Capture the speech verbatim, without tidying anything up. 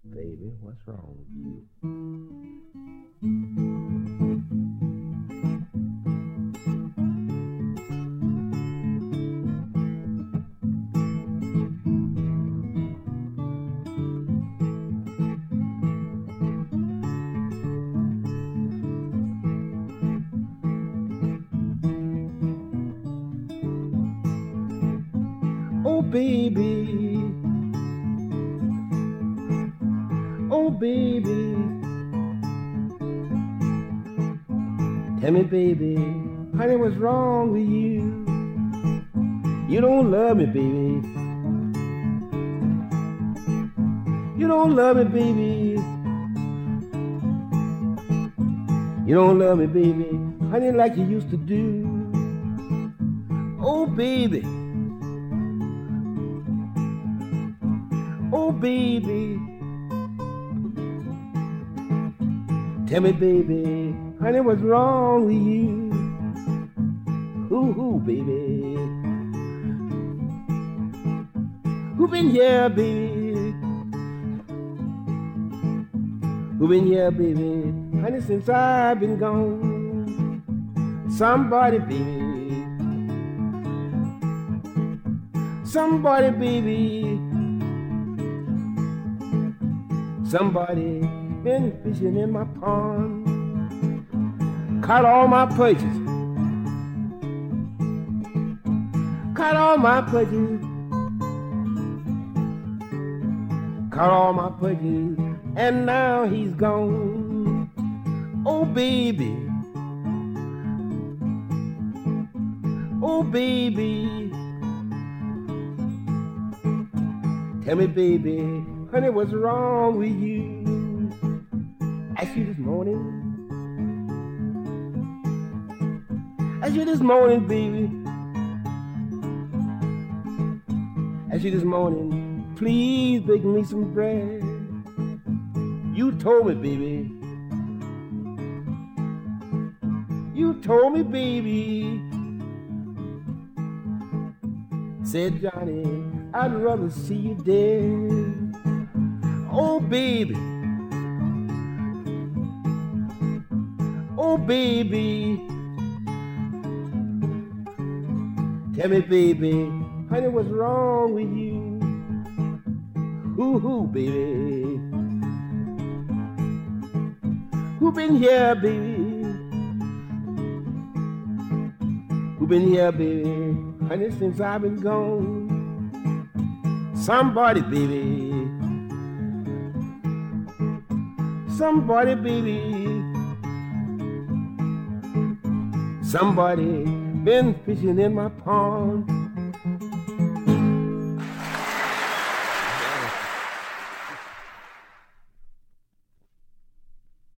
baby, what's wrong with you? Oh, baby, oh, baby, tell me, baby, honey, what's wrong with you? You don't love me, baby. You don't love me, baby. You don't love me, baby, honey, like you used to do. Oh, baby. Oh, baby. Tell me, baby, honey, what's wrong with you? Ooh, ooh, baby. Who been here, baby? Who been here, baby? Honey, since I've been gone. Somebody, baby. Somebody, baby. Somebody been fishing in my pond. Caught all my perches. Caught all my perches. Caught all my perches. And now he's gone. Oh, baby. Oh, baby. Tell me, baby, honey, what's wrong with you? Asked you this morning. Asked you this morning, baby. Asked you this morning, please bake me some bread. You told me, baby. You told me, baby. Said, Johnny, I'd rather see you dead. Oh, baby. Oh, baby. Tell me, baby, honey, what's wrong with you? Ooh, ooh, baby. Who been here, baby? Who been here, baby? Honey, since I've been gone. Somebody, baby. Somebody, baby. Somebody been fishing in my pond.